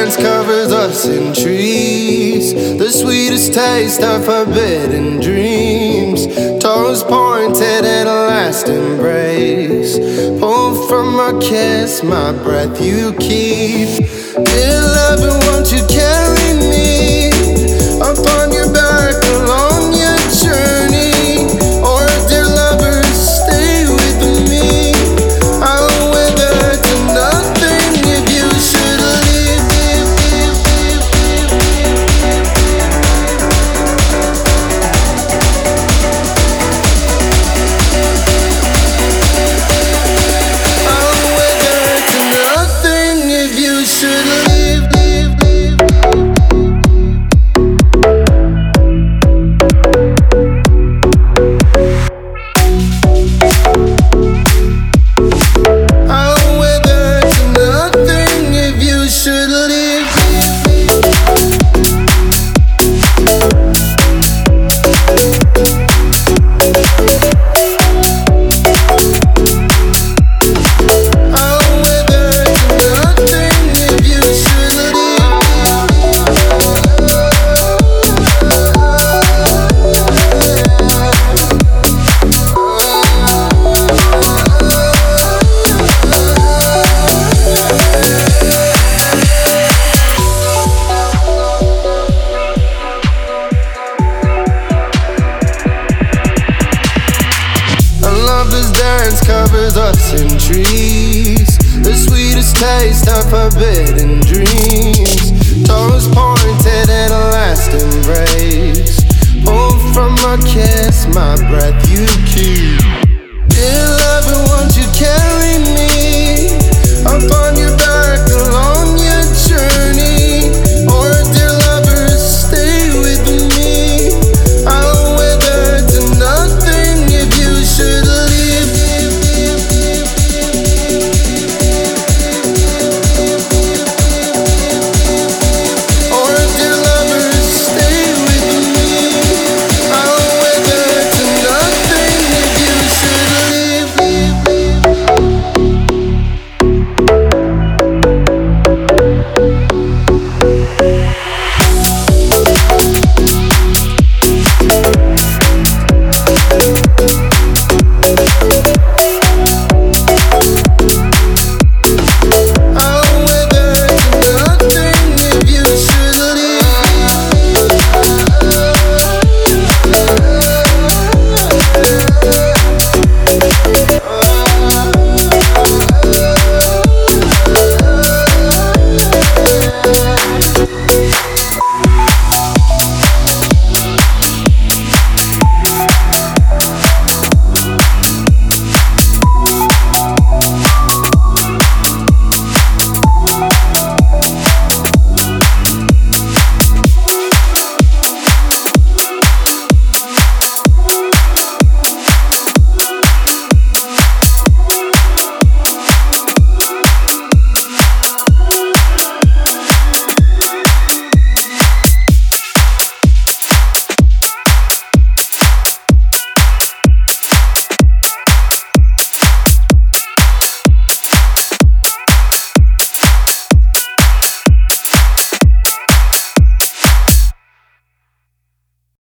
dance covers us in trees. The sweetest taste of forbidden dreams. Toes pointed in a last embrace. Pulled from a kiss, my breath you keep. Dear lover, won't you carry me upon your back along your journey? Or dear lover, stay with me. I'll wither to nothing if you should leave. I'll wither to nothing if you should leave. I'll wither to nothing if you should leave. I'll wither to nothing if you should A lover's dance covers us in trees. The sweetest taste of forbidden dreams. Toes pointed in a last embrace. Pulled from a kiss, my breath you keep.